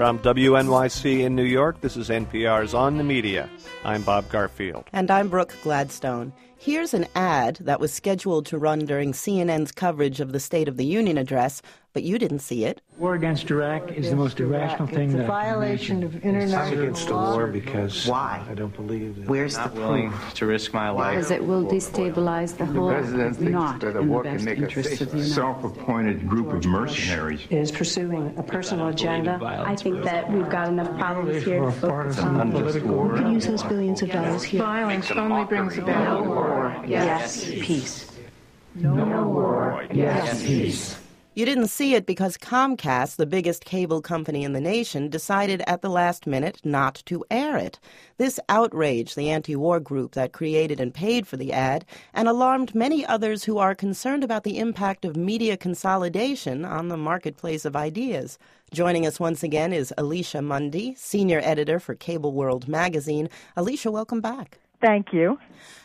From WNYC in New York, this is NPR's On the Media. I'm Bob Garfield. And I'm Brooke Gladstone. Here's an ad that was scheduled to run during CNN's coverage of the State of the Union address, but you didn't see it. War against Iraq is the most irrational thing that it's a violation of international law. I'm against the war because why? I don't believe that. Where's the willing proof? To risk my life. Because it will destabilize the whole, not that a in the war best can make interests of the a United States. self-appointed group of mercenaries. Is pursuing a personal agenda. I think that we've got enough problems here to focus on. War. Could use those billions of dollars here. Violence only brings about war. Yes, peace. No war. Yes, peace. You didn't see it because Comcast, the biggest cable company in the nation, decided at the last minute not to air it. This outraged the anti-war group that created and paid for the ad and alarmed many others who are concerned about the impact of media consolidation on the marketplace of ideas. Joining us once again is Alicia Mundy, senior editor for Cable World magazine. Alicia, welcome back. Thank you.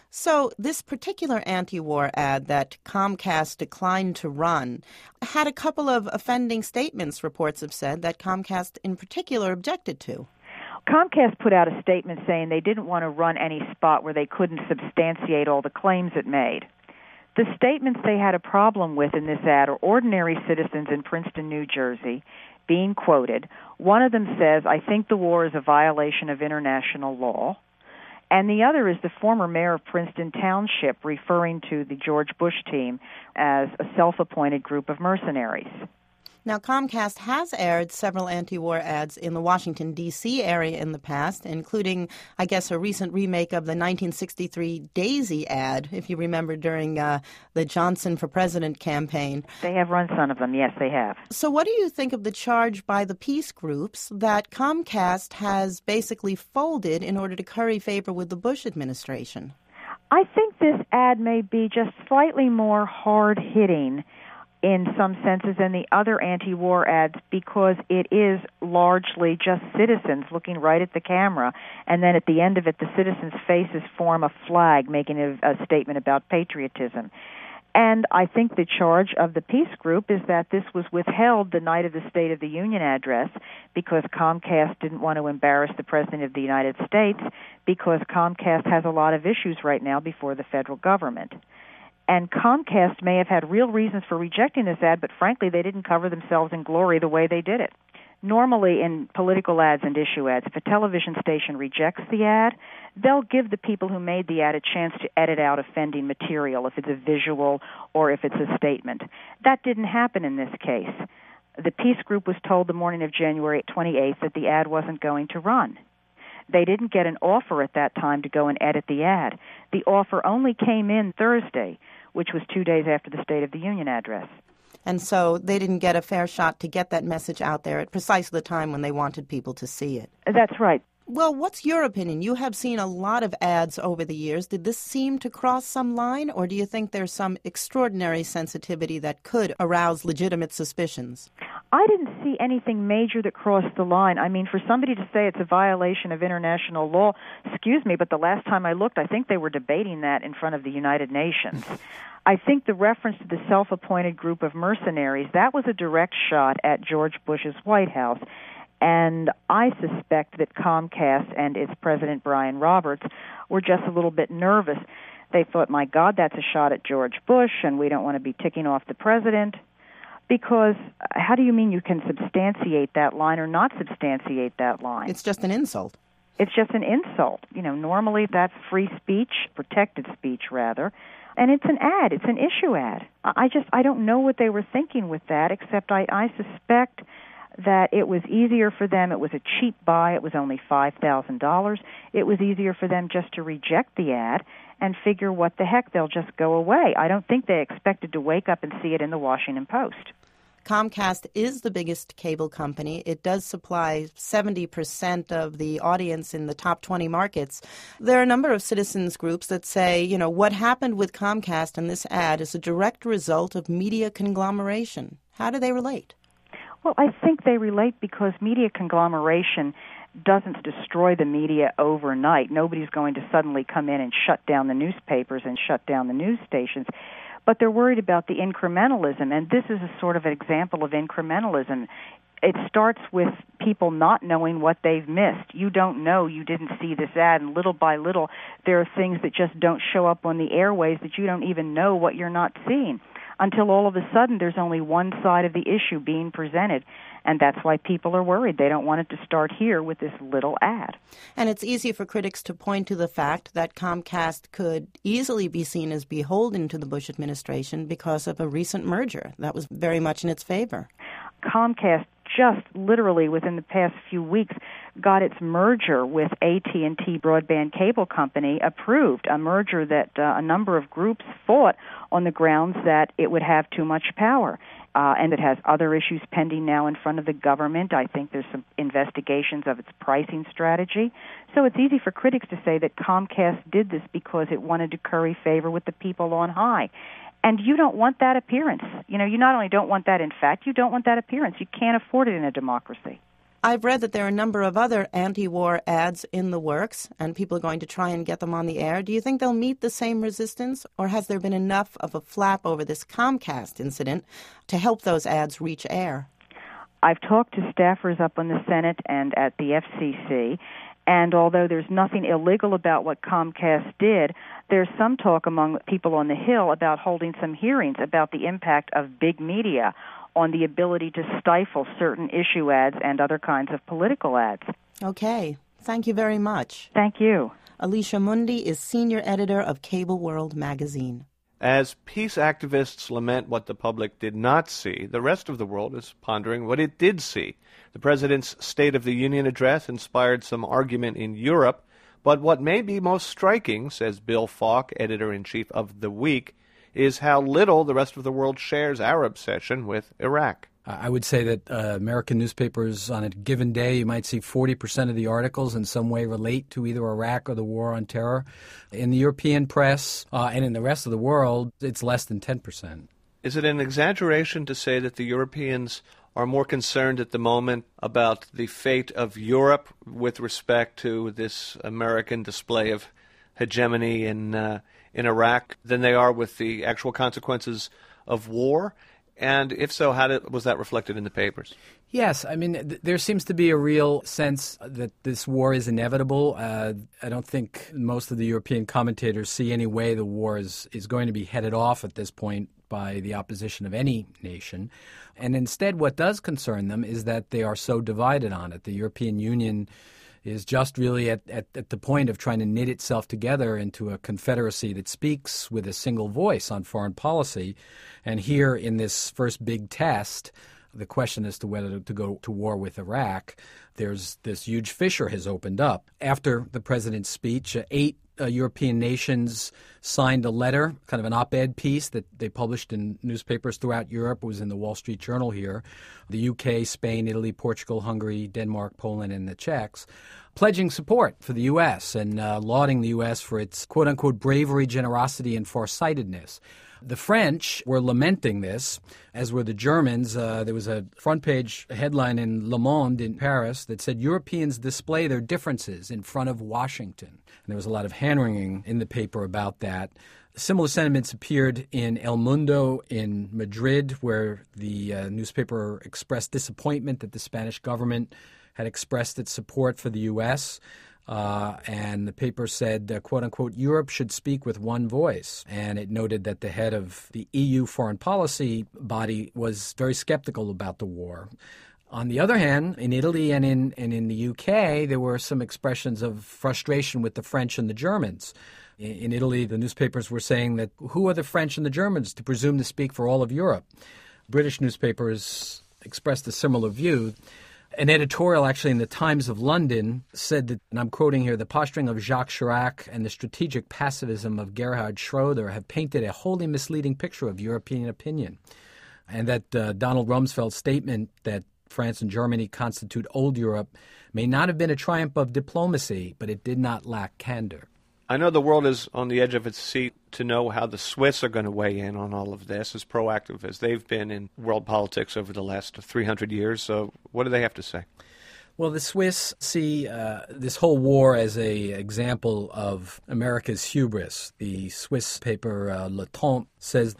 So this particular anti-war ad that Comcast declined to run had a couple of offending statements, reports have said, that Comcast in particular objected to. Comcast put out a statement saying they didn't want to run any spot where they couldn't substantiate all the claims it made. The statements they had a problem with in this ad are ordinary citizens in Princeton, New Jersey, being quoted. One of them says, "I think the war is a violation of international law." And the other is the former mayor of Princeton Township referring to the George Bush team as a self-appointed group of mercenaries. Now, Comcast has aired several anti-war ads in the Washington, D.C. area in the past, including, I guess, a recent remake of the 1963 Daisy ad, if you remember, during the Johnson for President campaign. They have run some of them. Yes, they have. So what do you think of the charge by the peace groups that Comcast has basically folded in order to curry favor with the Bush administration? I think this ad may be just slightly more hard-hitting in some senses than the other anti-war ads because it is largely just citizens looking right at the camera, and then at the end of it the citizens' faces form a flag making a statement about patriotism. And I think the charge of the peace group is that this was withheld the night of the State of the Union address because Comcast didn't want to embarrass the President of the United States because Comcast has a lot of issues right now before the federal government. And Comcast may have had real reasons for rejecting this ad, but frankly, they didn't cover themselves in glory the way they did it. Normally, in political ads and issue ads, if a television station rejects the ad, they'll give the people who made the ad a chance to edit out offending material, if it's a visual or if it's a statement. That didn't happen in this case. The peace group was told the morning of January 28th that the ad wasn't going to run. They didn't get an offer at that time to go and edit the ad. The offer only came in Thursday, which was 2 days after the State of the Union address. And so they didn't get a fair shot to get that message out there at precisely the time when they wanted people to see it. That's right. Well, what's your opinion? You have seen a lot of ads over the years. Did this seem to cross some line, or do you think there's some extraordinary sensitivity that could arouse legitimate suspicions? I didn't see anything major that crossed the line. I mean, for somebody to say it's a violation of international law, excuse me, but the last time I looked, I think they were debating that in front of the United Nations. I think the reference to the self-appointed group of mercenaries, that was a direct shot at George Bush's White House. And I suspect that Comcast and its president, Brian Roberts, were just a little bit nervous. They thought, my God, that's a shot at George Bush, and we don't want to be ticking off the president. Because how do you mean you can substantiate that line or not substantiate that line? It's just an insult. It's just an insult. You know, normally that's free speech, protected speech, rather. And it's an ad. It's an issue ad. I don't know what they were thinking with that, except I suspect that it was easier for them. It was a cheap buy. It was only $5,000. It was easier for them just to reject the ad and figure what the heck, they'll just go away. I don't think they expected to wake up and see it in the Washington Post. Comcast is the biggest cable company. It does supply 70% of the audience in the top 20 markets. There are a number of citizens groups that say, you know, what happened with Comcast in this ad is a direct result of media conglomeration. How do they relate? Well, I think they relate because media conglomeration doesn't destroy the media overnight. Nobody's going to suddenly come in and shut down the newspapers and shut down the news stations. But they're worried about the incrementalism, and this is a sort of an example of incrementalism. it starts with people not knowing what they've missed. You don't know, you didn't see this ad, and little by little there are things that just don't show up on the airways that you don't even know what you're not seeing, until all of a sudden there's only one side of the issue being presented. And that's why people are worried. They don't want it to start here with this little ad. And it's easy for critics to point to the fact that Comcast could easily be seen as beholden to the Bush administration because of a recent merger that was very much in its favor. Comcast just literally within the past few weeks got its merger with AT&T Broadband Cable Company approved, a merger that a number of groups fought on the grounds that it would have too much power. And it has other issues pending now in front of the government. I think there's some investigations of its pricing strategy. So it's easy for critics to say that Comcast did this because it wanted to curry favor with the people on high. And you don't want that appearance. You know, you not only don't want that in fact, you don't want that appearance. You can't afford it in a democracy. I've read that there are a number of other anti-war ads in the works, and people are going to try and get them on the air. Do you think they'll meet the same resistance, or has there been enough of a flap over this Comcast incident to help those ads reach air? I've talked to staffers up in the Senate and at the FCC, and although there's nothing illegal about what Comcast did, there's some talk among people on the Hill about holding some hearings about the impact of big media on the ability to stifle certain issue ads and other kinds of political ads. Okay. Thank you very much. Thank you. Alicia Mundi is senior editor of Cable World magazine. As peace activists lament what the public did not see, the rest of the world is pondering what it did see. The president's State of the Union address inspired some argument in Europe, but what may be most striking, says Bill Falk, editor-in-chief of The Week, is how little the rest of the world shares our obsession with Iraq. I would say that American newspapers on a given day, you might see 40% of the articles in some way relate to either Iraq or the war on terror. In the European press and in the rest of the world, it's less than 10%. Is it an exaggeration to say that the Europeans are more concerned at the moment about the fate of Europe with respect to this American display of hegemony in Iraq than they are with the actual consequences of war? And if so, how was that reflected in the papers? Yes. I mean, there seems to be a real sense that this war is inevitable. I don't think most of the European commentators see any way the war is going to be headed off at this point by the opposition of any nation. And instead, what does concern them is that they are so divided on it. The European Union is just really at the point of trying to knit itself together into a confederacy that speaks with a single voice on foreign policy. And here in this first big test, the question as to whether to go to war with Iraq, there's this huge fissure has opened up. After the president's speech, 8 European nations signed a letter, kind of an op-ed piece that they published in newspapers throughout Europe. It was in the Wall Street Journal here. The UK, Spain, Italy, Portugal, Hungary, Denmark, Poland, and the Czechs, pledging support for the U.S. and lauding the U.S. for its quote-unquote bravery, generosity, and farsightedness. The French were lamenting this, as were the Germans. There was a front-page headline in Le Monde in Paris that said, Europeans display their differences in front of Washington. And there was a lot of hand-wringing in the paper about that. Similar sentiments appeared in El Mundo in Madrid, where the newspaper expressed disappointment that the Spanish government had expressed its support for the U.S., and the paper said, quote-unquote, Europe should speak with one voice. And it noted that the head of the EU foreign policy body was very skeptical about the war. On the other hand, in Italy and in the UK, there were some expressions of frustration with the French and the Germans. In Italy, the newspapers were saying that who are the French and the Germans to presume to speak for all of Europe? British newspapers expressed a similar view. An editorial actually in the Times of London said that, and I'm quoting here, the posturing of Jacques Chirac and the strategic pacifism of Gerhard Schroeder have painted a wholly misleading picture of European opinion. And that Donald Rumsfeld's statement that France and Germany constitute old Europe may not have been a triumph of diplomacy, but it did not lack candor. I know the world is on the edge of its seat to know how the Swiss are going to weigh in on all of this, as proactive as they've been in world politics over the last 300 years. So what do they have to say? Well, the Swiss see this whole war as an example of America's hubris. The Swiss paper Le Temps says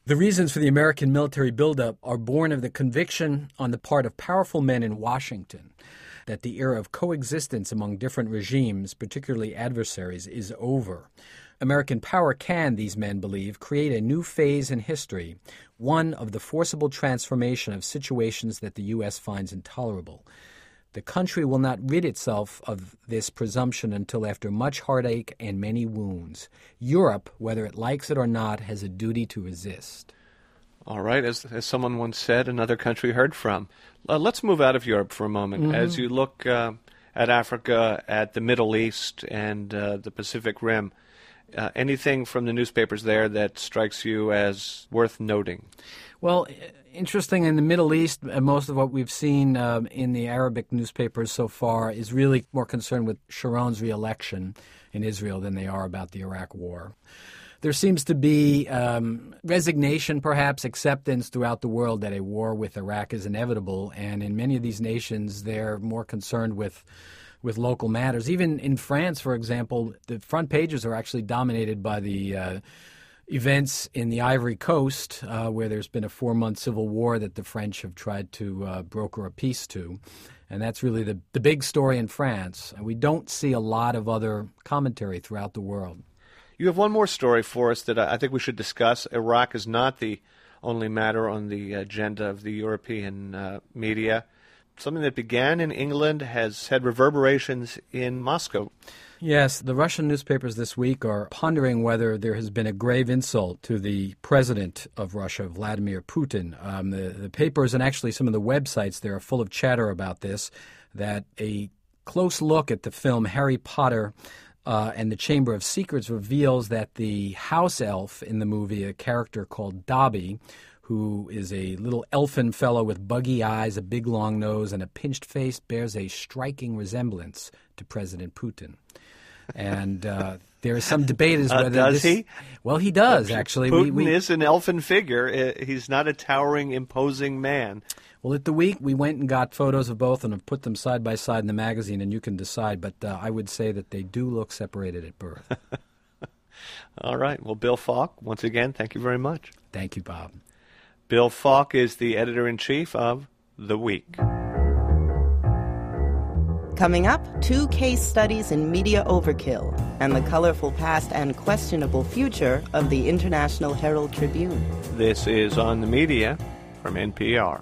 The reasons for the American military buildup are born of the conviction on the part of powerful men in Washington that the era of coexistence among different regimes, particularly adversaries, is over. American power can, these men believe, create a new phase in history, one of the forcible transformation of situations that the U.S. finds intolerable. The country will not rid itself of this presumption until after much heartache and many wounds. Europe, whether it likes it or not, has a duty to resist. All right, as someone once said, another country heard from. Let's move out of Europe for a moment. Mm-hmm. As you look at Africa, at the Middle East, and the Pacific Rim, anything from the newspapers there that strikes you as worth noting? Well, interesting, in the Middle East, most of what we've seen in the Arabic newspapers so far is really more concerned with Sharon's re-election in Israel than they are about the Iraq War. There seems to be resignation, perhaps, acceptance throughout the world that a war with Iraq is inevitable, and in many of these nations, they're more concerned with local matters. Even in France, for example, the front pages are actually dominated by the events in the Ivory Coast, where there's been a 4-month civil war that the French have tried to broker a peace to. And that's really the big story in France. And we don't see a lot of other commentary throughout the world. You have one more story for us that I think we should discuss. Iraq is not the only matter on the agenda of the European media. Something that began in England has had reverberations in Moscow. Yes, the Russian newspapers this week are pondering whether there has been a grave insult to the president of Russia, Vladimir Putin. The papers and actually some of the websites there are full of chatter about this, that a close look at the film Harry Potter and the Chamber of Secrets reveals that the house elf in the movie, a character called Dobby, who is a little elfin fellow with buggy eyes, a big long nose, and a pinched face, bears a striking resemblance to President Putin. And there is some debate as whether does he? Well, he does, actually. Putin is an elfin figure. He's not a towering, imposing man. Well, at the week, we went and got photos of both and have put them side by side in the magazine, and you can decide. But I would say that they do look separated at birth. All right. Well, Bill Falk, once again, thank you very much. Thank you, Bob. Bill Falk is the editor-in-chief of The Week. Coming up, 2 case studies in media overkill and the colorful past and questionable future of the International Herald Tribune. This is On the Media from NPR.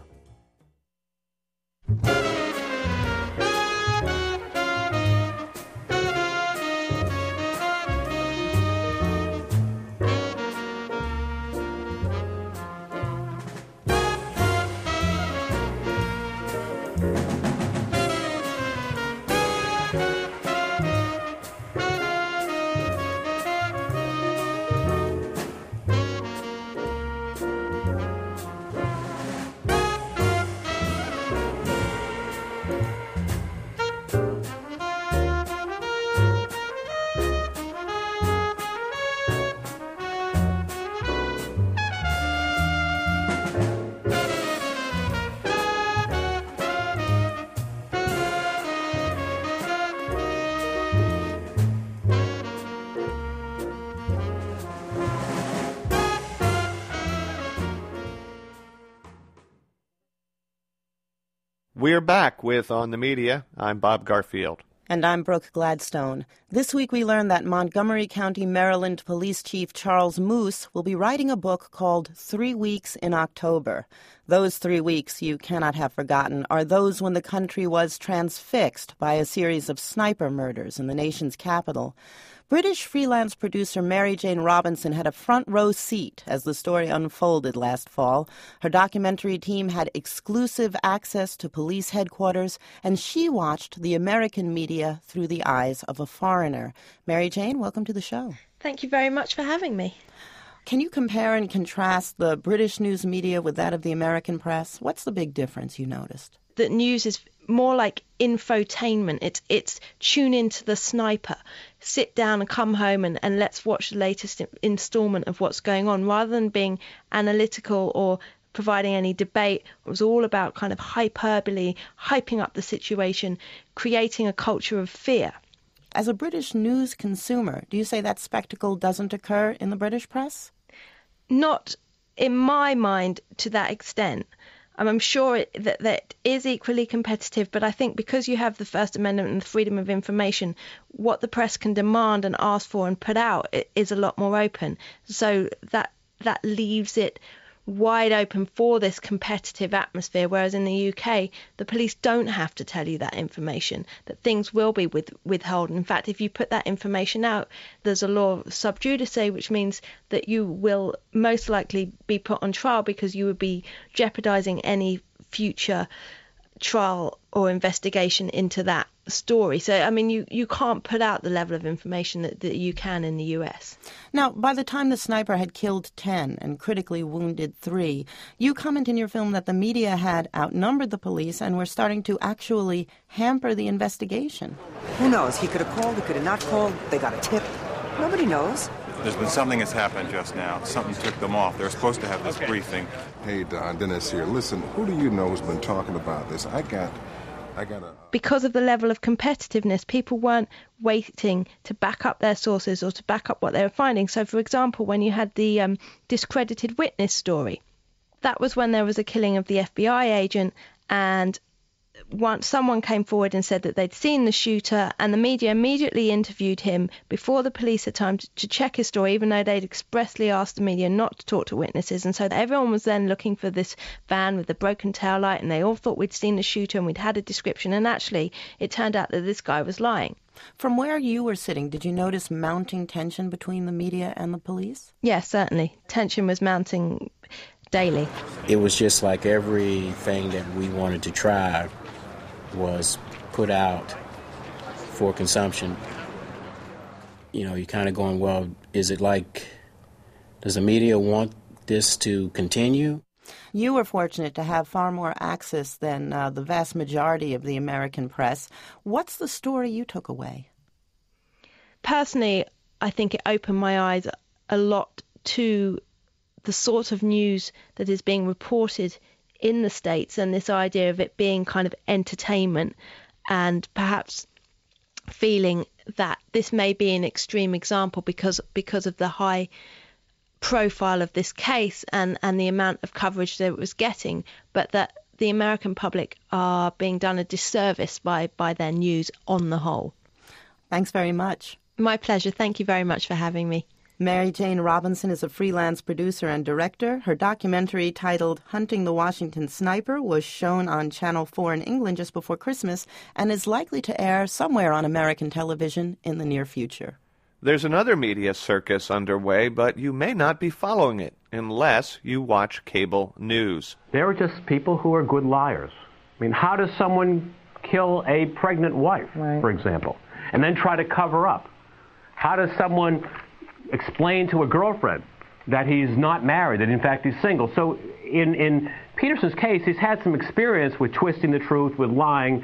We're back with On the Media. I'm Bob Garfield. And I'm Brooke Gladstone. This week we learned that Montgomery County, Maryland Police Chief Charles Moose will be writing a book called 3 Weeks in October. Those 3 weeks you cannot have forgotten are those when the country was transfixed by a series of sniper murders in the nation's capital. British freelance producer Mary Jane Robinson had a front-row seat as the story unfolded last fall. Her documentary team had exclusive access to police headquarters, and she watched the American media through the eyes of a foreigner. Mary Jane, welcome to the show. Thank you very much for having me. Can you compare and contrast the British news media with that of the American press? What's the big difference you noticed? The news is more like infotainment. It's tune into the sniper, sit down and come home and let's watch the latest installment of what's going on, rather than being analytical or providing any debate. It was all about kind of hyperbole, hyping up the situation, creating a culture of fear. As a British news consumer, do you say that spectacle doesn't occur in the British press? Not in my mind, to that extent. I'm sure that is equally competitive, but I think because you have the First Amendment and the freedom of information, what the press can demand and ask for and put out is a lot more open. So that leaves it wide open for this competitive atmosphere, whereas in the UK, the police don't have to tell you that information, that things will be withheld. In fact, if you put that information out, there's a law of sub judice, which means that you will most likely be put on trial because you would be jeopardizing any future trial or investigation into that story. So, I mean, you can't put out the level of information that you can in the US. Now, by the time the sniper had killed 10 and critically wounded 3, you comment in your film that the media had outnumbered the police and were starting to actually hamper the investigation. Who knows? He could have called, he could have not called. They got a tip. Nobody knows. There's been something that's happened just now. Something took them off. They're supposed to have this briefing. Hey, Don, Dennis here. Listen, who do you know who's been talking about this? I got a... Because of the level of competitiveness, people weren't waiting to back up their sources or to back up what they were finding. So, for example, when you had the discredited witness story, that was when there was a killing of the FBI agent, and once someone came forward and said that they'd seen the shooter, and the media immediately interviewed him before the police had time to check his story, even though they'd expressly asked the media not to talk to witnesses. And so everyone was then looking for this van with the broken taillight, and they all thought we'd seen the shooter and we'd had a description, and actually it turned out that this guy was lying. From where you were sitting, did you notice mounting tension between the media and the police? Yes, certainly. Tension was mounting daily. It was just like everything that we wanted to try was put out for consumption. You know, you're kind of going, well, is it like, does the media want this to continue? You were fortunate to have far more access than the vast majority of the American press. What's the story you took away? Personally, I think it opened my eyes a lot to the sort of news that is being reported in the States, and this idea of it being kind of entertainment, and perhaps feeling that this may be an extreme example because of the high profile of this case and the amount of coverage that it was getting, but that the American public are being done a disservice by their news on the whole. Thanks very much. My pleasure. Thank you very much for having me. Mary Jane Robinson is a freelance producer and director. Her documentary titled Hunting the Washington Sniper was shown on Channel 4 in England just before Christmas and is likely to air somewhere on American television in the near future. There's another media circus underway, but you may not be following it unless you watch cable news. There are just people who are good liars. I mean, how does someone kill a pregnant wife, for example, and then try to cover up? How does someone explain to a girlfriend that he's not married, that in fact he's single? So in Peterson's case, he's had some experience with twisting the truth, with lying.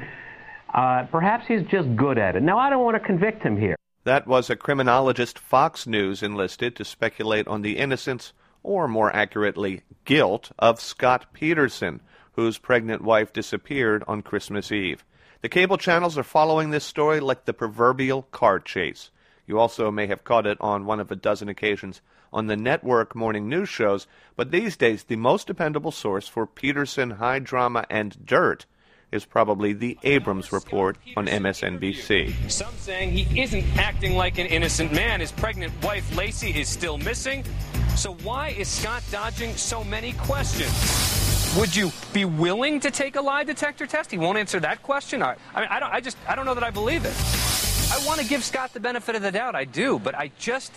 Perhaps he's just good at it. Now, I don't want to convict him here. That was a criminologist Fox News enlisted to speculate on the innocence, or more accurately, guilt, of Scott Peterson, whose pregnant wife disappeared on Christmas Eve. The cable channels are following this story like the proverbial car chase. You also may have caught it on one of a dozen occasions on the network morning news shows, but these days the most dependable source for Peterson high drama and dirt is probably the Abrams Report on MSNBC. Some saying he isn't acting like an innocent man. His pregnant wife, Lacey, is still missing. So why is Scott dodging so many questions? Would you be willing to take a lie detector test? He won't answer that question. I don't know that I believe it. I want to give Scott the benefit of the doubt. I do, but I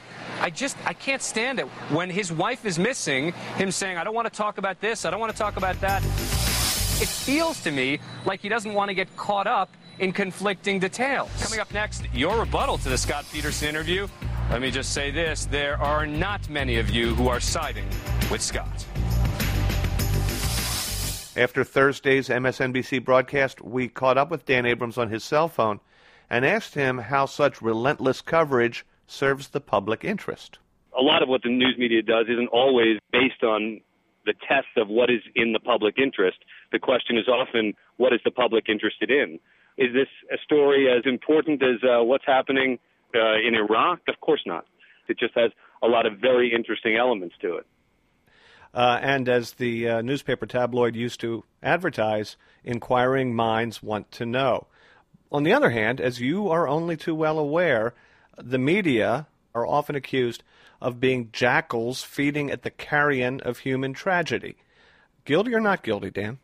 can't stand it when his wife is missing, him saying, I don't want to talk about this, I don't want to talk about that. It feels to me like he doesn't want to get caught up in conflicting details. Coming up next, your rebuttal to the Scott Peterson interview. Let me just say this, there are not many of you who are siding with Scott. After Thursday's MSNBC broadcast, we caught up with Dan Abrams on his cell phone and asked him how such relentless coverage serves the public interest. A lot of what the news media does isn't always based on the test of what is in the public interest. The question is often, what is the public interested in? Is this a story as important as what's happening in Iraq? Of course not. It just has a lot of very interesting elements to it. And as the newspaper tabloid used to advertise, inquiring minds want to know. On the other hand, as you are only too well aware, the media are often accused of being jackals feeding at the carrion of human tragedy. Guilty or not guilty, Dan?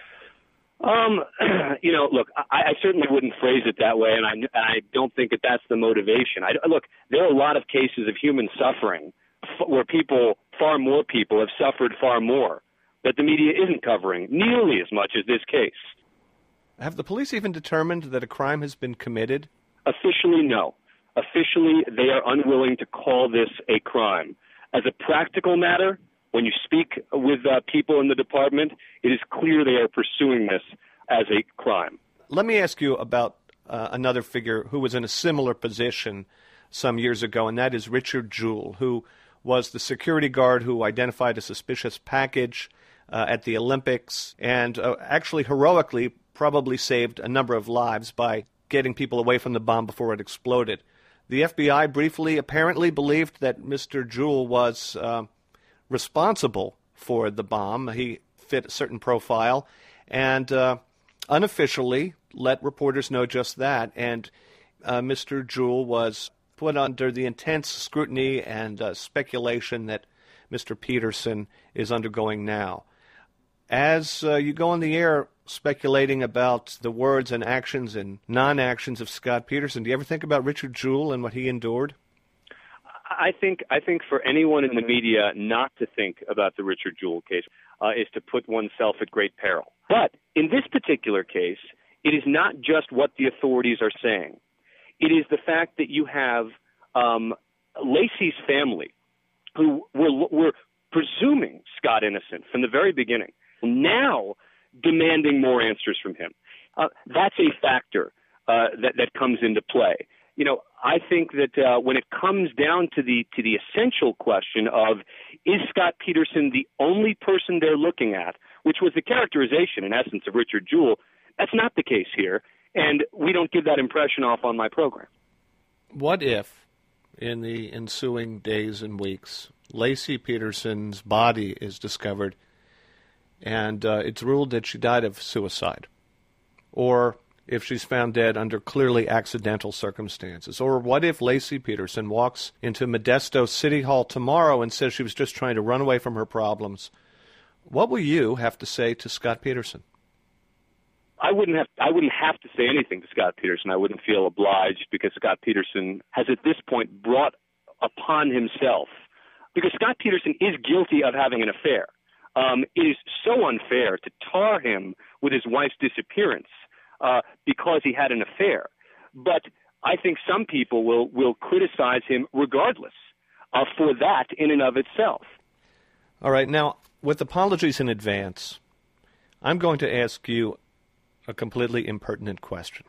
Look, I certainly wouldn't phrase it that way, and I don't think that that's the motivation. Look, there are a lot of cases of human suffering where far more people have suffered far more, that the media isn't covering nearly as much as this case. Have the police even determined that a crime has been committed? Officially, no. Officially, they are unwilling to call this a crime. As a practical matter, when you speak with people in the department, it is clear they are pursuing this as a crime. Let me ask you about another figure who was in a similar position some years ago, and that is Richard Jewell, who was the security guard who identified a suspicious package at the Olympics and actually heroically probably saved a number of lives by getting people away from the bomb before it exploded. The FBI briefly apparently believed that Mr. Jewell was responsible for the bomb. He fit a certain profile and unofficially let reporters know just that. And Mr. Jewell was put under the intense scrutiny and speculation that Mr. Peterson is undergoing now. As you go on the air speculating about the words and actions and non-actions of Scott Peterson, do you ever think about Richard Jewell and what he endured? I think for anyone in the media not to think about the Richard Jewell case is to put oneself at great peril. But in this particular case, it is not just what the authorities are saying. It is the fact that you have Laci's family, who were presuming Scott innocent from the very beginning, now demanding more answers from him. That's a factor that comes into play. I think that when it comes down to the essential question of, is Scott Peterson the only person they're looking at, which was the characterization, in essence, of Richard Jewell, that's not the case here, and we don't give that impression off on my program. What if, in the ensuing days and weeks, Laci Peterson's body is discovered and it's ruled that she died of suicide? Or if she's found dead under clearly accidental circumstances? Or what if Laci Peterson walks into Modesto City Hall tomorrow and says she was just trying to run away from her problems? What will you have to say to Scott Peterson? I wouldn't have to say anything to Scott Peterson. I wouldn't feel obliged, because Scott Peterson has at this point brought upon himself, because Scott Peterson is guilty of having an affair. It is so unfair to tar him with his wife's disappearance because he had an affair. But I think some people will criticize him regardless for that in and of itself. All right. Now, with apologies in advance, I'm going to ask you a completely impertinent question.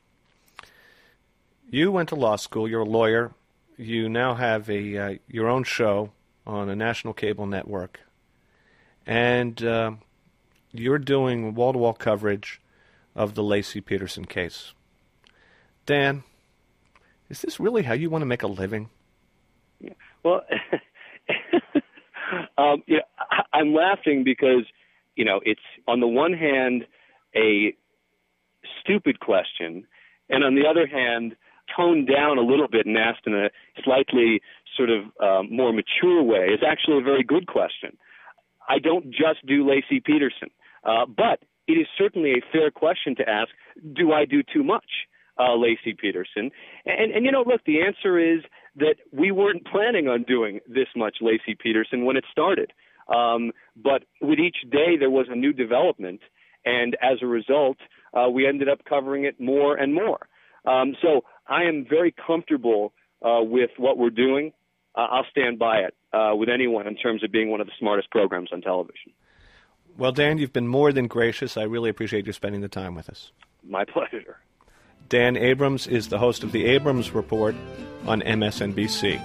You went to law school. You're a lawyer. You now have your own show on a national cable network. And you're doing wall-to-wall coverage of the Laci Peterson case. Dan, is this really how you want to make a living? Yeah. Well, I'm laughing because, it's on the one hand a stupid question, and on the other hand, toned down a little bit and asked in a slightly sort of more mature way is actually a very good question. I don't just do Laci Peterson, but it is certainly a fair question to ask, do I do too much Laci Peterson? And look, the answer is that we weren't planning on doing this much Laci Peterson when it started. But with each day, there was a new development, and as a result, we ended up covering it more and more. So I am very comfortable with what we're doing. I'll stand by it with anyone in terms of being one of the smartest programs on television. Well, Dan, you've been more than gracious. I really appreciate you spending the time with us. My pleasure. Dan Abrams is the host of the Abrams Report on MSNBC.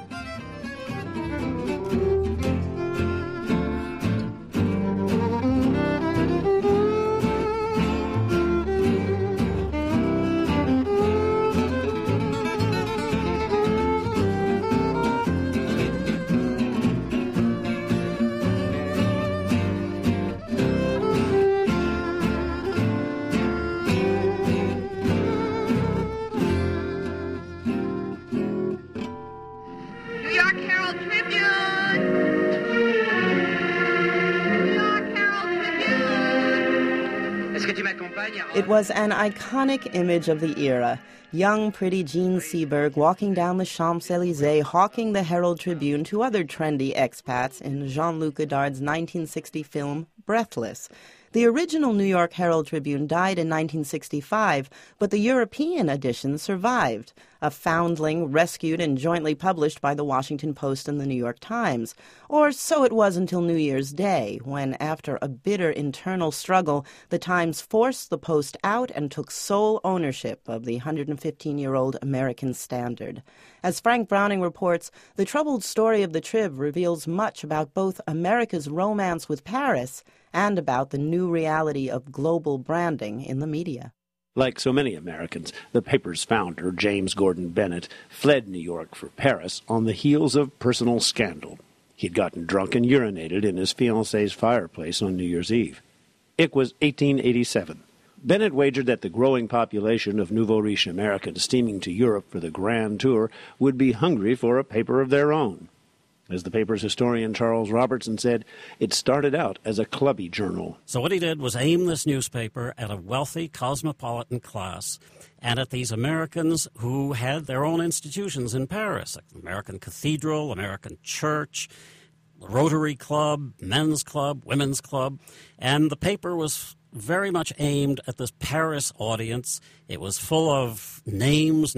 It was an iconic image of the era. Young, pretty Jean Seberg walking down the Champs-Élysées, hawking the Herald Tribune to other trendy expats in Jean-Luc Godard's 1960 film Breathless. The original New York Herald Tribune died in 1965, but the European edition survived, a foundling rescued and jointly published by the Washington Post and the New York Times. Or so it was until New Year's Day, when, after a bitter internal struggle, the Times forced the Post out and took sole ownership of the 115-year-old American Standard. As Frank Browning reports, the troubled story of the Trib reveals much about both America's romance with Paris and about the new reality of global branding in the media. Like so many Americans, the paper's founder, James Gordon Bennett, fled New York for Paris on the heels of personal scandal. He'd gotten drunk and urinated in his fiancée's fireplace on New Year's Eve. It was 1887. Bennett wagered that the growing population of nouveau riche Americans steaming to Europe for the grand tour would be hungry for a paper of their own. As the paper's historian Charles Robertson said, it started out as a clubby journal. So what he did was aim this newspaper at a wealthy cosmopolitan class and at these Americans who had their own institutions in Paris, like the American Cathedral, American Church, the Rotary Club, Men's Club, Women's Club. And the paper was very much aimed at this Paris audience. It was full of names,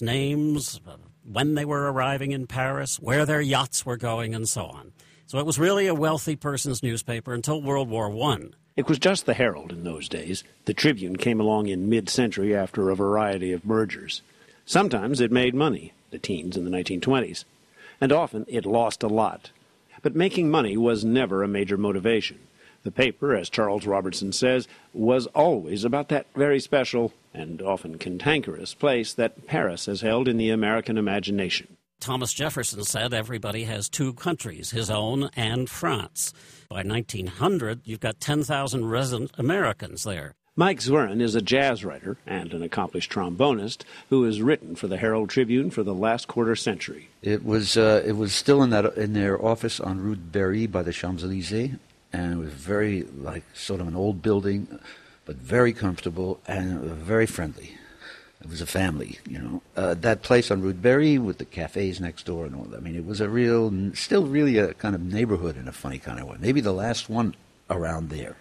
when they were arriving in Paris, where their yachts were going, and so on. So it was really a wealthy person's newspaper until World War I. It was just the Herald in those days. The Tribune came along in mid-century after a variety of mergers. Sometimes it made money, the teens in the 1920s, and often it lost a lot. But making money was never a major motivation. The paper, as Charles Robertson says, was always about that very special and often cantankerous place that Paris has held in the American imagination. Thomas Jefferson said everybody has two countries, his own and France. By 1900, you've got 10,000 resident Americans there. Mike Zwerin is a jazz writer and an accomplished trombonist who has written for the Herald Tribune for the last quarter century. It was still in their office on Rue de Berry by the Champs-Élysées. And it was very, like, sort of an old building, but very comfortable and very friendly. It was a family, you know. That place on Rue de Berry with the cafes next door and all that. I mean, it was still really a kind of neighborhood in a funny kind of way. Maybe the last one around there.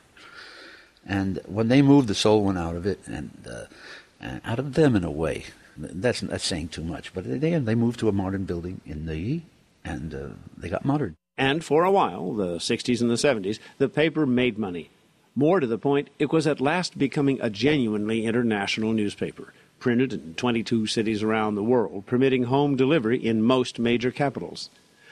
And when they moved, the soul went out of it, and out of them in a way. That's saying too much. But they moved to a modern building in Neuilly, and they got modern. And for a while, the 60s and the 70s, the paper made money. More to the point, it was at last becoming a genuinely international newspaper, printed in 22 cities around the world, permitting home delivery in most major capitals.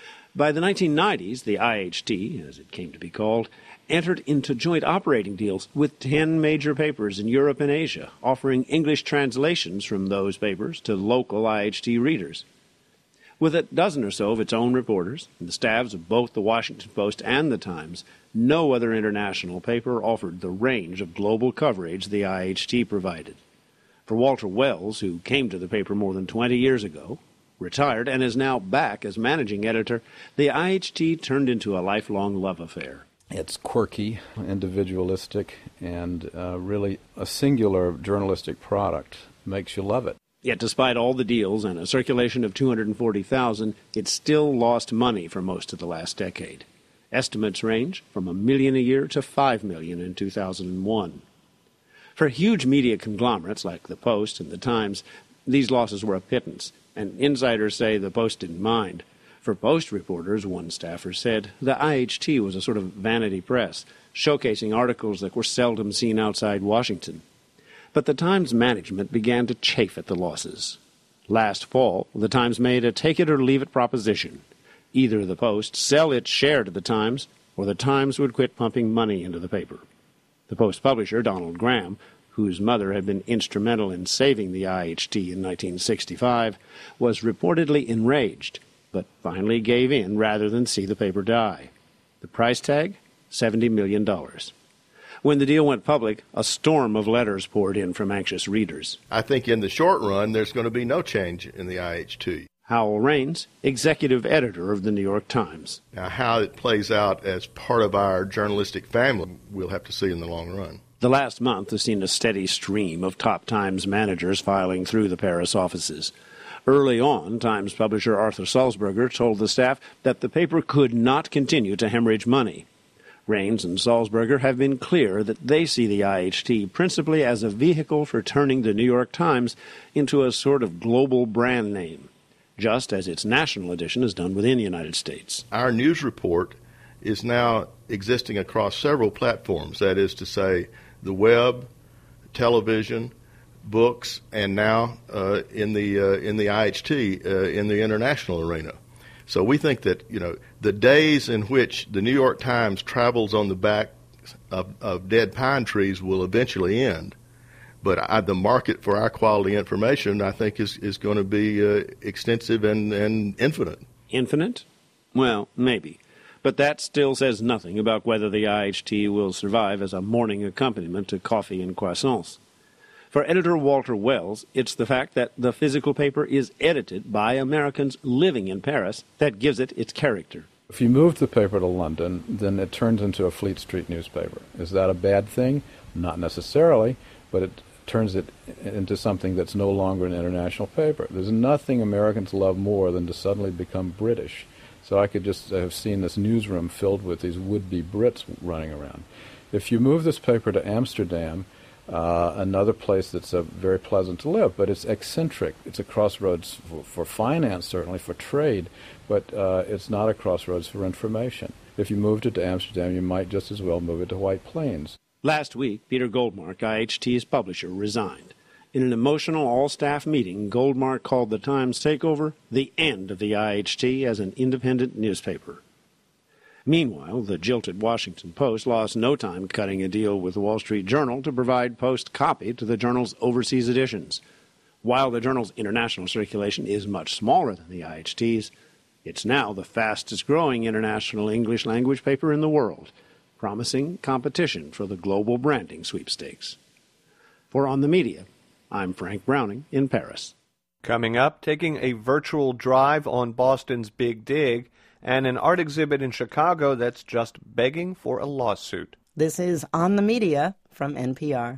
By the 1990s, the IHT, as it came to be called, entered into joint operating deals with 10 major papers in Europe and Asia, offering English translations from those papers to local IHT readers. With a dozen or so of its own reporters, and the staffs of both the Washington Post and the Times, no other international paper offered the range of global coverage the IHT provided. For Walter Wells, who came to the paper more than 20 years ago, retired, and is now back as managing editor, the IHT turned into a lifelong love affair. It's quirky, individualistic, and really a singular journalistic product. Makes you love it. Yet despite all the deals and a circulation of 240,000, it still lost money for most of the last decade. Estimates range from $1 million a year to $5 million in 2001. For huge media conglomerates like the Post and the Times, these losses were a pittance, and insiders say the Post didn't mind. For Post reporters, one staffer said, the IHT was a sort of vanity press, showcasing articles that were seldom seen outside Washington. But the Times management began to chafe at the losses. Last fall, the Times made a take-it-or-leave-it proposition. Either the Post sell its share to the Times, or the Times would quit pumping money into the paper. The Post publisher, Donald Graham, whose mother had been instrumental in saving the IHT in 1965, was reportedly enraged, but finally gave in rather than see the paper die. The price tag? $70 million. When the deal went public, a storm of letters poured in from anxious readers. I think in the short run, there's going to be no change in the IHT. Howell Raines, executive editor of the New York Times. Now, how it plays out as part of our journalistic family, we'll have to see in the long run. The last month has seen a steady stream of top Times managers filing through the Paris offices. Early on, Times publisher Arthur Sulzberger told the staff that the paper could not continue to hemorrhage money. Raines and Sulzberger have been clear that they see the IHT principally as a vehicle for turning the New York Times into a sort of global brand name, just as its national edition has done within the United States. Our news report is now existing across several platforms, that is to say, the web, television, books, and now in the IHT in the international arena. So we think that the days in which the New York Times travels on the back of dead pine trees will eventually end. But the market for our quality information, I think, is going to be extensive and infinite. Infinite? Well, maybe. But that still says nothing about whether the IHT will survive as a morning accompaniment to coffee and croissants. For editor Walter Wells, it's the fact that the physical paper is edited by Americans living in Paris that gives it its character. If you move the paper to London, then it turns into a Fleet Street newspaper. Is that a bad thing? Not necessarily, but it turns it into something that's no longer an international paper. There's nothing Americans love more than to suddenly become British. So I could just have seen this newsroom filled with these would-be Brits running around. If you move this paper to Amsterdam, another place that's very pleasant to live, but it's eccentric. It's a crossroads for finance, certainly, for trade, but it's not a crossroads for information. If you moved it to Amsterdam, you might just as well move it to White Plains. Last week, Peter Goldmark, IHT's publisher, resigned. In an emotional all-staff meeting, Goldmark called the Times takeover the end of the IHT as an independent newspaper. Meanwhile, the jilted Washington Post lost no time cutting a deal with the Wall Street Journal to provide Post copy to the journal's overseas editions. While the journal's international circulation is much smaller than the IHT's, it's now the fastest-growing international English-language paper in the world, promising competition for the global branding sweepstakes. For On the Media, I'm Frank Browning in Paris. Coming up, taking a virtual drive on Boston's Big Dig and an art exhibit in Chicago that's just begging for a lawsuit. This is On the Media from NPR.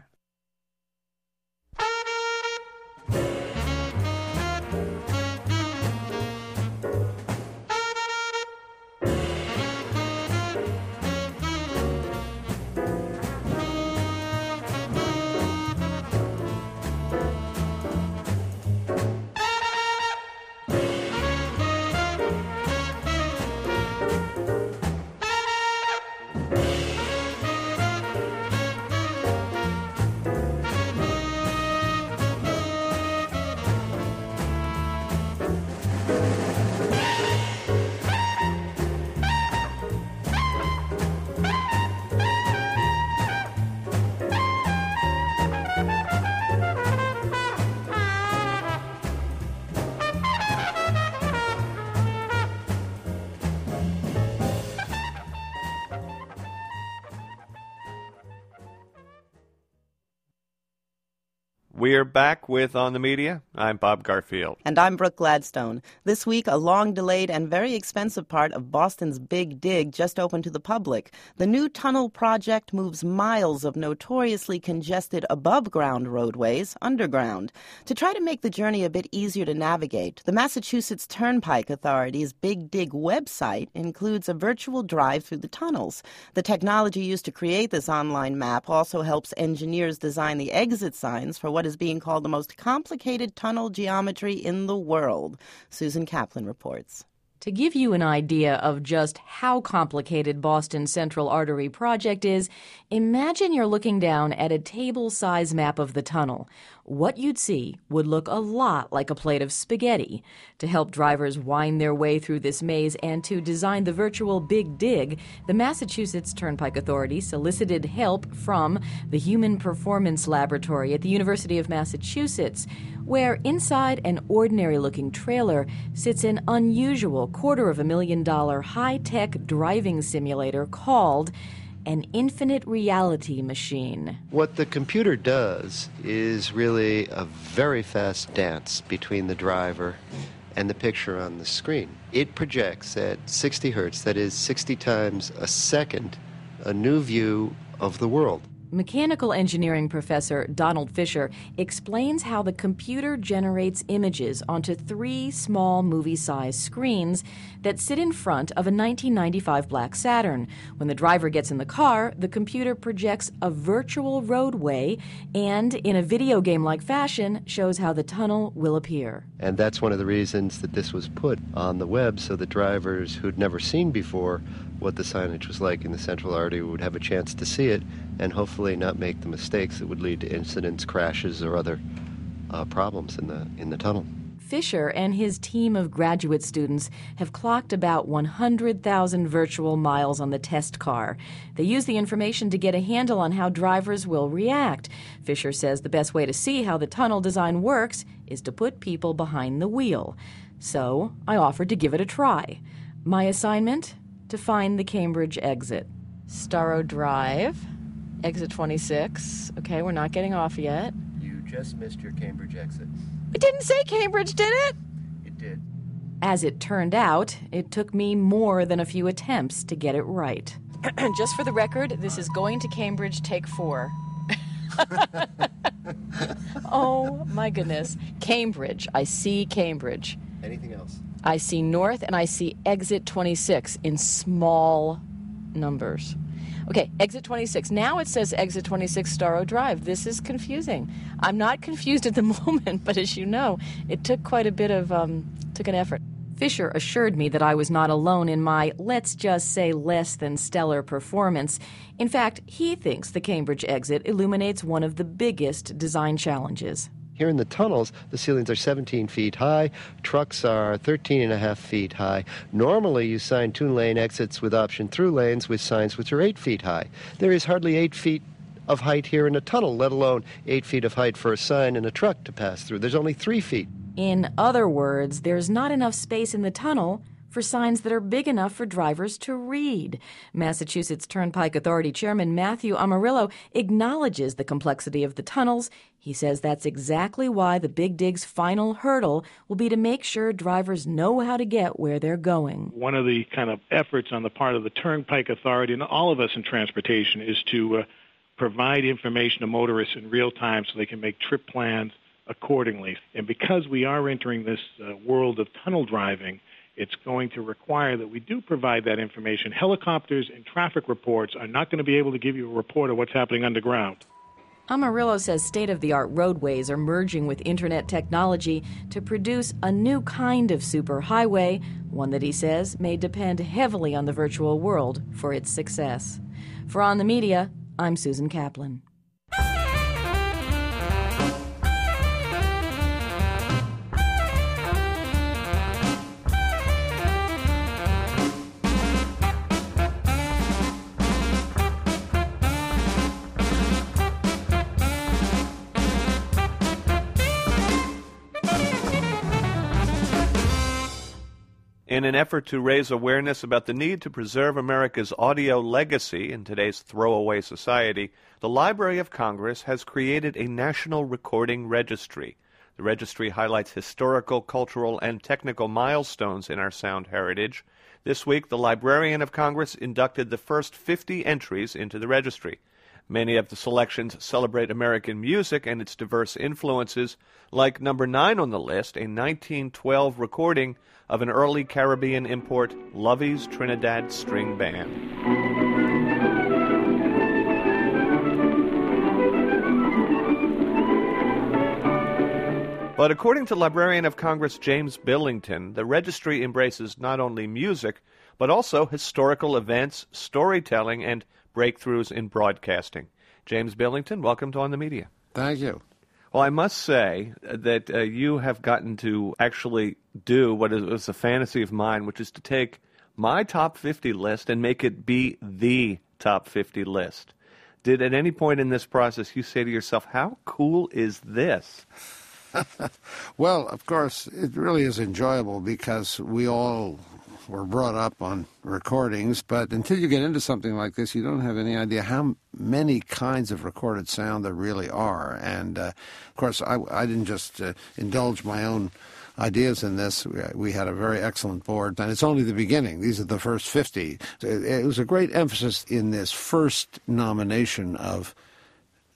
We're back with On the Media. I'm Bob Garfield. And I'm Brooke Gladstone. This week, a long-delayed and very expensive part of Boston's Big Dig just opened to the public. The new tunnel project moves miles of notoriously congested above-ground roadways underground. To try to make the journey a bit easier to navigate, the Massachusetts Turnpike Authority's Big Dig website includes a virtual drive through the tunnels. The technology used to create this online map also helps engineers design the exit signs for what is being called the most complicated tunnel geometry in the world. Susan Kaplan reports. To give you an idea of just how complicated Boston's Central Artery project is, imagine you're looking down at a table-size map of the tunnel. What you'd see would look a lot like a plate of spaghetti. To help drivers wind their way through this maze and to design the virtual Big Dig, the Massachusetts Turnpike Authority solicited help from the Human Performance Laboratory at the University of Massachusetts, where inside an ordinary-looking trailer sits an unusual $250,000 high-tech driving simulator called an infinite reality machine. What the computer does is really a very fast dance between the driver and the picture on the screen. It projects at 60 hertz, that is 60 times a second, a new view of the world. Mechanical engineering professor Donald Fisher explains how the computer generates images onto 3 small movie-sized screens that sit in front of a 1995 black Saturn. When the driver gets in the car, the computer projects a virtual roadway and, in a video game-like fashion, shows how the tunnel will appear. And that's one of the reasons that this was put on the web, so that drivers who'd never seen before what the signage was like in the central artery would have a chance to see it and hopefully not make the mistakes that would lead to incidents, crashes, or other problems in the tunnel. Fisher and his team of graduate students have clocked about 100,000 virtual miles on the test car. They use the information to get a handle on how drivers will react. Fisher says the best way to see how the tunnel design works is to put people behind the wheel. So I offered to give it a try. My assignment? To find the Cambridge exit. Storrow Drive, exit 26. Okay, we're not getting off yet. You just missed your Cambridge exit. It didn't say Cambridge, did it? It did. As it turned out, it took me more than a few attempts to get it right. Just for the record, this is going to Cambridge, take 4. Oh, my goodness. Cambridge. I see Cambridge. Anything else? I see north, and I see exit 26 in small numbers. Okay, exit 26. Now it says exit 26 Storrow Drive. This is confusing. I'm not confused at the moment, but as you know, it took quite a bit of, took an effort. Fisher assured me that I was not alone in my, let's just say, less than stellar performance. In fact, he thinks the Cambridge exit illuminates one of the biggest design challenges. Here in the tunnels, the ceilings are 17 feet high. Trucks are 13.5 feet high. Normally, you sign 2-lane exits with option through lanes with signs which are 8 feet high. There is hardly 8 feet of height here in a tunnel, let alone 8 feet of height for a sign and a truck to pass through. There's only 3 feet. In other words, there's not enough space in the tunnel for signs that are big enough for drivers to read. Massachusetts Turnpike Authority Chairman Matthew Amarillo acknowledges the complexity of the tunnels. He says that's exactly why the Big Dig's final hurdle will be to make sure drivers know how to get where they're going. One of the kind of efforts on the part of the Turnpike Authority and all of us in transportation is to provide information to motorists in real time so they can make trip plans accordingly. And because we are entering this world of tunnel driving, it's going to require that we do provide that information. Helicopters and traffic reports are not going to be able to give you a report of what's happening underground. Amarillo says state-of-the-art roadways are merging with Internet technology to produce a new kind of superhighway, one that he says may depend heavily on the virtual world for its success. For On the Media, I'm Susan Kaplan. In an effort to raise awareness about the need to preserve America's audio legacy in today's throwaway society, the Library of Congress has created a National Recording Registry. The registry highlights historical, cultural, and technical milestones in our sound heritage. This week, the Librarian of Congress inducted the first 50 entries into the registry. Many of the selections celebrate American music and its diverse influences, like number 9 on the list, a 1912 recording of an early Caribbean import, Lovey's Trinidad String Band. But according to Librarian of Congress James Billington, the registry embraces not only music, but also historical events, storytelling, and breakthroughs in broadcasting. James Billington, welcome to On the Media. Thank you. Well, I must say that you have gotten to actually do what is a fantasy of mine, which is to take my top 50 list and make it be the top 50 list. Did at any point in this process you say to yourself, how cool is this? Well, of course, it really is enjoyable because we all were brought up on recordings, but until you get into something like this, you don't have any idea how many kinds of recorded sound there really are. And, of course, I didn't just indulge my own ideas in this. We had a very excellent board, and it's only the beginning. These are the first 50. It was a great emphasis in this first nomination of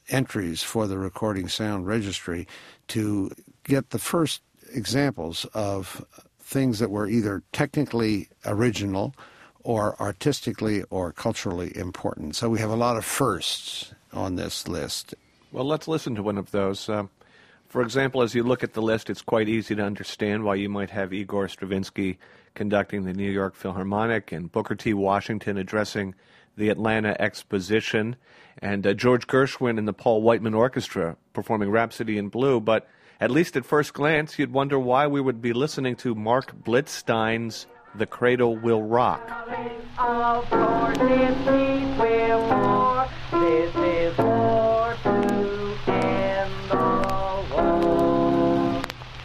entries for the Recording Sound Registry to get the first examples of things that were either technically original or artistically or culturally important. So we have a lot of firsts on this list. Well, let's listen to one of those. For example, as you look at the list, it's quite easy to understand why you might have Igor Stravinsky conducting the New York Philharmonic and Booker T. Washington addressing the Atlanta Exposition, and George Gershwin and the Paul Whiteman Orchestra performing Rhapsody in Blue. But at least at first glance, you'd wonder why we would be listening to Mark Blitzstein's The Cradle Will Rock. Of course it's peace we're for. This is war to end the war.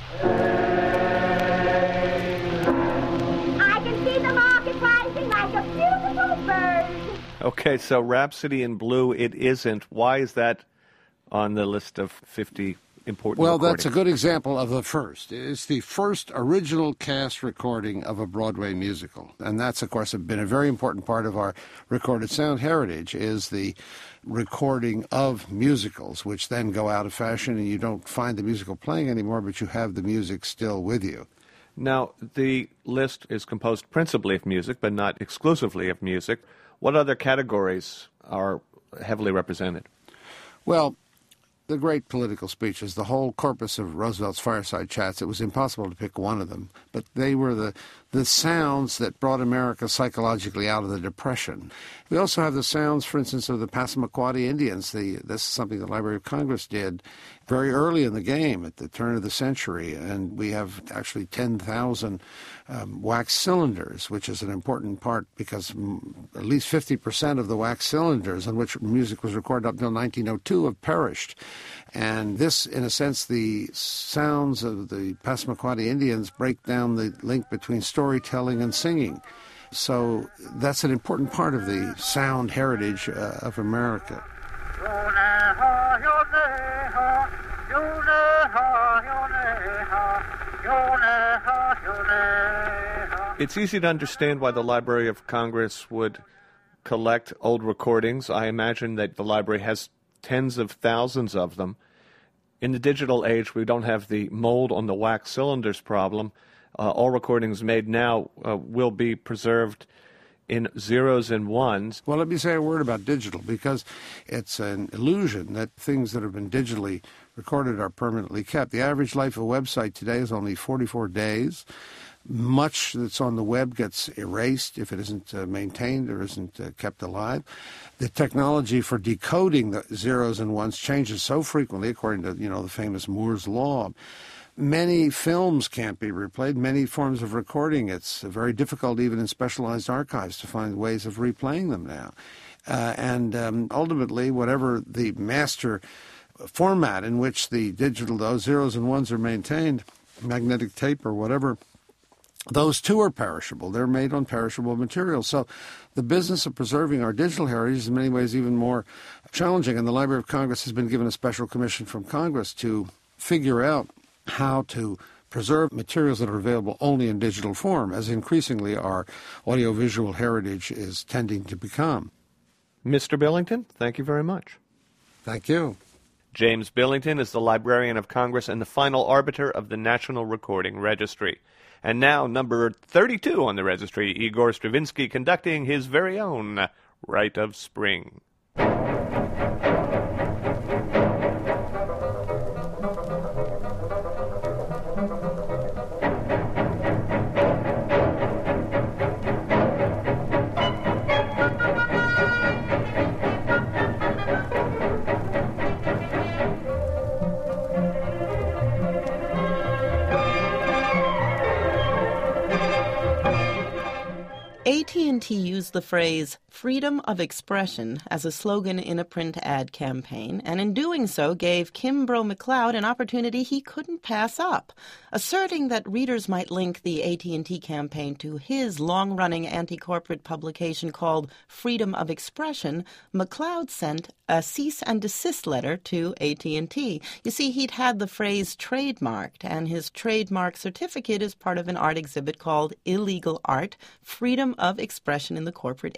I can see the market rising like a beautiful bird. Okay, so Rhapsody in Blue, it isn't. Why is that on the list of 50 important recordings? That's a good example of the first. It's the first original cast recording of a Broadway musical. And that's, of course, been a very important part of our recorded sound heritage, is the recording of musicals, which then go out of fashion and you don't find the musical playing anymore, but you have the music still with you. Now, the list is composed principally of music, but not exclusively of music. What other categories are heavily represented? Well, the great political speeches, the whole corpus of Roosevelt's fireside chats, it was impossible to pick one of them, but they were the sounds that brought America psychologically out of the Depression. We also have the sounds, for instance, of the Passamaquoddy Indians. This is something the Library of Congress did very early in the game at the turn of the century, and we have actually 10,000 wax cylinders, which is an important part because at least 50% of the wax cylinders on which music was recorded up until 1902 have perished. And this, in a sense, the sounds of the Passamaquoddy Indians break down the link between storytelling and singing. So that's an important part of the sound heritage of America. It's easy to understand why the Library of Congress would collect old recordings. I imagine that the library has tens of thousands of them. In the digital age, we don't have the mold on the wax cylinders problem. All recordings made now will be preserved in zeros and ones. Well, let me say a word about digital, because it's an illusion that things that have been digitally recorded are permanently kept. The average life of a website today is only 44 days. Much that's on the web gets erased if it isn't maintained or isn't kept alive. The technology for decoding the zeros and ones changes so frequently, according to the famous Moore's Law. Many films can't be replayed, many forms of recording. It's very difficult even in specialized archives to find ways of replaying them now. And ultimately, whatever the master format in which the digital, those zeros and ones are maintained, magnetic tape or whatever, those too are perishable. They're made on perishable materials. So the business of preserving our digital heritage is in many ways even more challenging. And the Library of Congress has been given a special commission from Congress to figure out how to preserve materials that are available only in digital form, as increasingly our audiovisual heritage is tending to become. Mr. Billington, thank you very much. Thank you. James Billington is the Librarian of Congress and the final arbiter of the National Recording Registry. And now, number 32 on the registry, Igor Stravinsky conducting his very own Rite of Spring. AT&T used the phrase freedom of expression as a slogan in a print ad campaign, and in doing so gave Kimbrough McLeod an opportunity he couldn't pass up. Asserting that readers might link the AT&T campaign to his long-running anti-corporate publication called Freedom of Expression, McLeod sent a cease and desist letter to AT&T. You see, he'd had the phrase trademarked, and his trademark certificate is part of an art exhibit called Illegal Art, Freedom of Expression in the Corporate Age.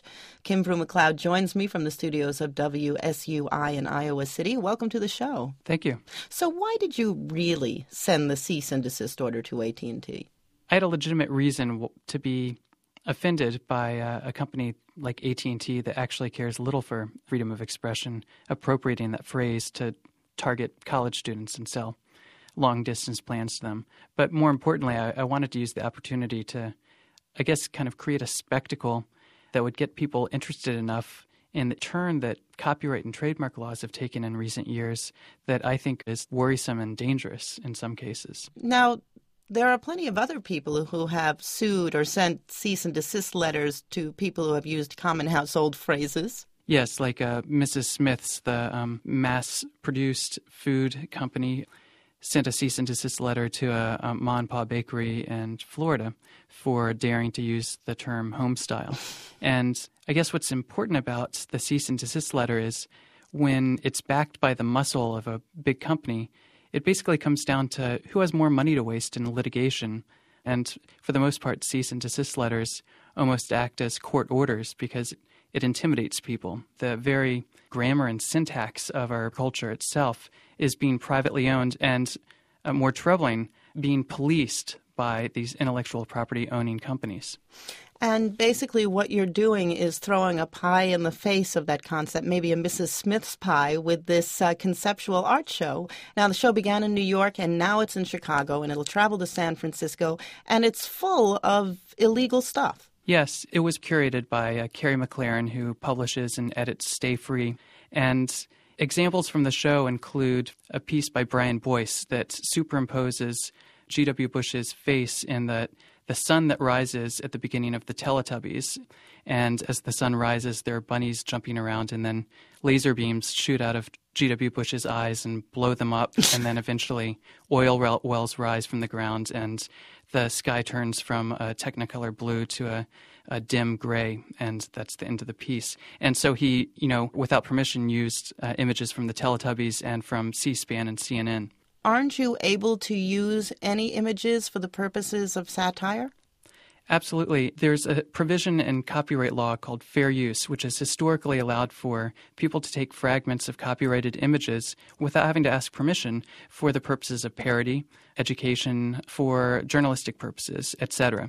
Kimbrough McLeod joins me from the studios of WSUI in Iowa City. Welcome to the show. Thank you. So why did you really send the cease and desist order to AT&T? I had a legitimate reason to be offended by a company like AT&T that actually cares little for freedom of expression, appropriating that phrase to target college students and sell long-distance plans to them. But more importantly, I wanted to use the opportunity to, I guess, kind of create a spectacle that would get people interested enough in the turn that copyright and trademark laws have taken in recent years that I think is worrisome and dangerous in some cases. Now, there are plenty of other people who have sued or sent cease and desist letters to people who have used common household phrases. Yes, like Mrs. Smith's, the mass-produced food company, sent a cease and desist letter to a Ma and Pa bakery in Florida for daring to use the term homestyle. And I guess what's important about the cease and desist letter is when it's backed by the muscle of a big company, it basically comes down to who has more money to waste in litigation. And for the most part, cease and desist letters almost act as court orders because it intimidates people. The very grammar and syntax of our culture itself is being privately owned and, more troubling, being policed by these intellectual property owning companies. And basically what you're doing is throwing a pie in the face of that concept, maybe a Mrs. Smith's pie, with this conceptual art show. Now, the show began in New York, and now it's in Chicago, and it'll travel to San Francisco, and it's full of illegal stuff. Yes, it was curated by Carrie McLaren, who publishes and edits Stay Free. And examples from the show include a piece by Brian Boyce that superimposes G.W. Bush's face in the sun that rises at the beginning of the Teletubbies. And as the sun rises, there are bunnies jumping around, and then laser beams shoot out of G.W. Bush's eyes and blow them up, and then eventually oil wells rise from the ground, and the sky turns from a Technicolor blue to a dim gray, and that's the end of the piece. And so he, without permission, used images from the Teletubbies and from C-SPAN and CNN. Aren't you able to use any images for the purposes of satire? Absolutely. There's a provision in copyright law called fair use, which has historically allowed for people to take fragments of copyrighted images without having to ask permission for the purposes of parody, education, for journalistic purposes, etc.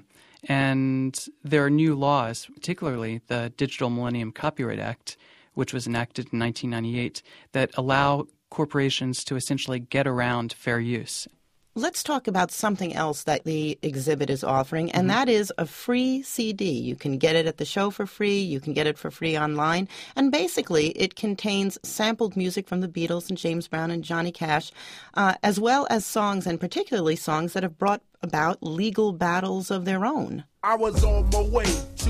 And there are new laws, particularly the Digital Millennium Copyright Act, which was enacted in 1998, that allow corporations to essentially get around fair use. Let's talk about something else that the exhibit is offering, and that is a free CD. You can get it at the show for free. You can get it for free online. And basically, it contains sampled music from the Beatles and James Brown and Johnny Cash, as well as songs, and particularly songs that have brought about legal battles of their own. I was on my way to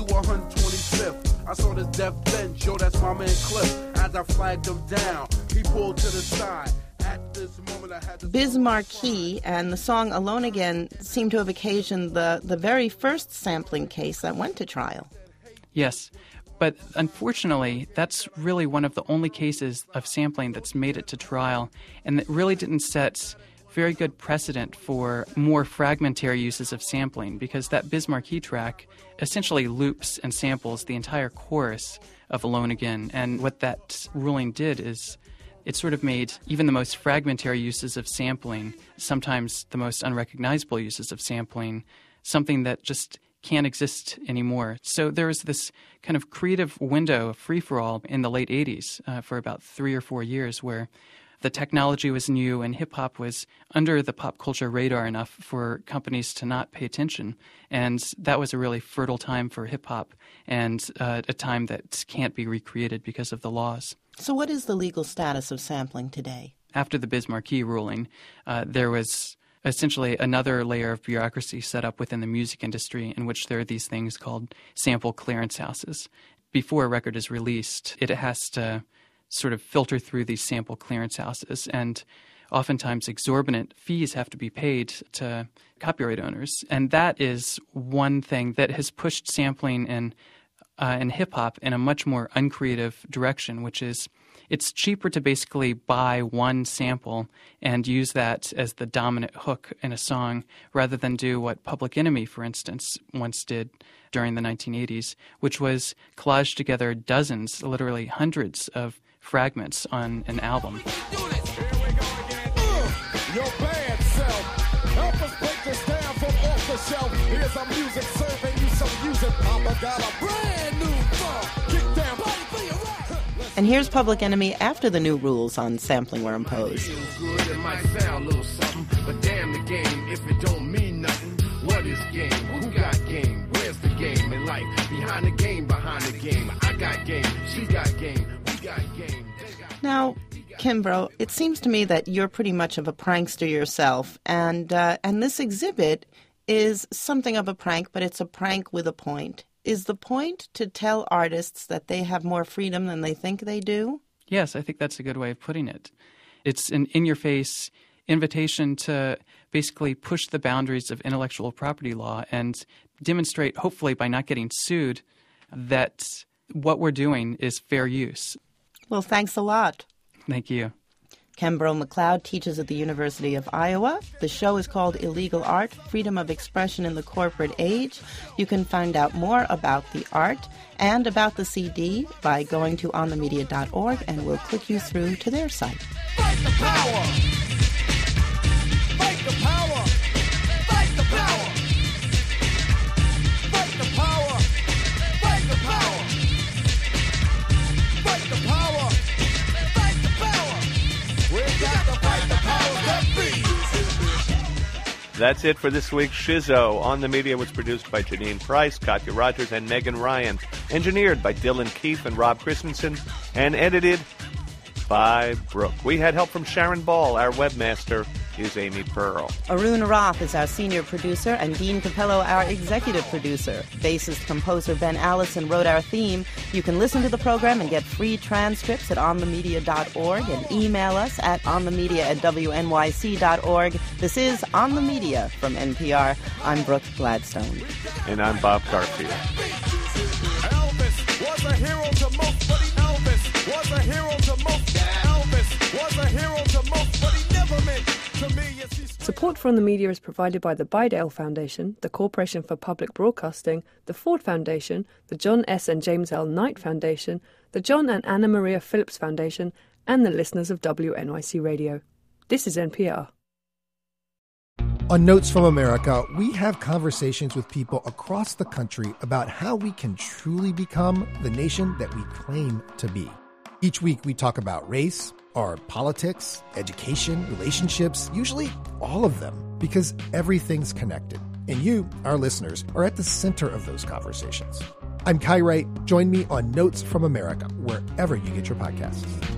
125th. I saw this death bench, yo, that's my man Cliff. As I flagged him down, he pulled to the side. At this moment, I had to... Biz Markie and the song Alone Again seem to have occasioned the very first sampling case that went to trial. Yes, but unfortunately, that's really one of the only cases of sampling that's made it to trial, and that really didn't set very good precedent for more fragmentary uses of sampling, because that Biz Markie track essentially loops and samples the entire chorus of Alone Again. And what that ruling did is it sort of made even the most fragmentary uses of sampling, sometimes the most unrecognizable uses of sampling, something that just can't exist anymore. So there was this kind of creative window of free-for-all in the late 80s for about 3 or 4 years where the technology was new and hip-hop was under the pop culture radar enough for companies to not pay attention. And that was a really fertile time for hip-hop, and a time that can't be recreated because of the laws. So what is the legal status of sampling today? After the Biz Markie ruling, there was essentially another layer of bureaucracy set up within the music industry in which there are these things called sample clearance houses. Before a record is released, it has to sort of filter through these sample clearance houses, and oftentimes exorbitant fees have to be paid to copyright owners. And that is one thing that has pushed sampling in hip-hop in a much more uncreative direction, which is it's cheaper to basically buy one sample and use that as the dominant hook in a song rather than do what Public Enemy, for instance, once did during the 1980s, which was collage together dozens, literally hundreds of fragments on an album. Your bad self. Help us break this down from off the shelf. Here's some music serving you some music. Papa got a brand new song. Kick down, play for your right. And here's Public Enemy after the new rules on sampling were imposed. Good, it might sound a little something, but damn the game if it don't mean nothing. What is game? Who got game? Where's the game in life? Behind the game, I got game, she got game, we got game. Now, Kimbrough, it seems to me that you're pretty much of a prankster yourself, and this exhibit is something of a prank, but it's a prank with a point. Is the point to tell artists that they have more freedom than they think they do? Yes, I think that's a good way of putting it. It's an in-your-face invitation to basically push the boundaries of intellectual property law and demonstrate, hopefully by not getting sued, that what we're doing is fair use. Well, thanks a lot. Thank you. Kimbrough McLeod teaches at the University of Iowa. The show is called Illegal Art, Freedom of Expression in the Corporate Age. You can find out more about the art and about the CD by going to onthemedia.org, and we'll click you through to their site. Fight the power! Fight the power! Fight the power! Fight the power! Fight the power! Fight the power! Fight the power! We got to fight the powers that be! That's it for this week's Shizzo. On the Media was produced by Janine Price, Katya Rogers, and Megan Ryan. Engineered by Dylan Keefe and Rob Christensen. And edited by Brooke. We had help from Sharon Ball. Our webmaster is Amy Pearl. Arun Roth is our senior producer, and Dean Capello our executive producer. Bassist-composer Ben Allison wrote our theme. You can listen to the program and get free transcripts at onthemedia.org and email us at onthemedia@wnyc.org. This is On the Media from NPR. I'm Brooke Gladstone. And I'm Bob Garfield. Elvis was a hero to most, but Elvis was a hero to most. Elvis was a hero to most, but he never meant to me. Support for On the Media is provided by the Bidale Foundation, the Corporation for Public Broadcasting, the Ford Foundation, the John S. and James L. Knight Foundation, the John and Anna Maria Phillips Foundation, and the listeners of WNYC Radio. This is NPR. On Notes from America, we have conversations with people across the country about how we can truly become the nation that we claim to be. Each week we talk about race, or politics, education, relationships, usually all of them, because everything's connected. And you, our listeners, are at the center of those conversations. I'm Kai Wright. Join me on Notes from America, wherever you get your podcasts.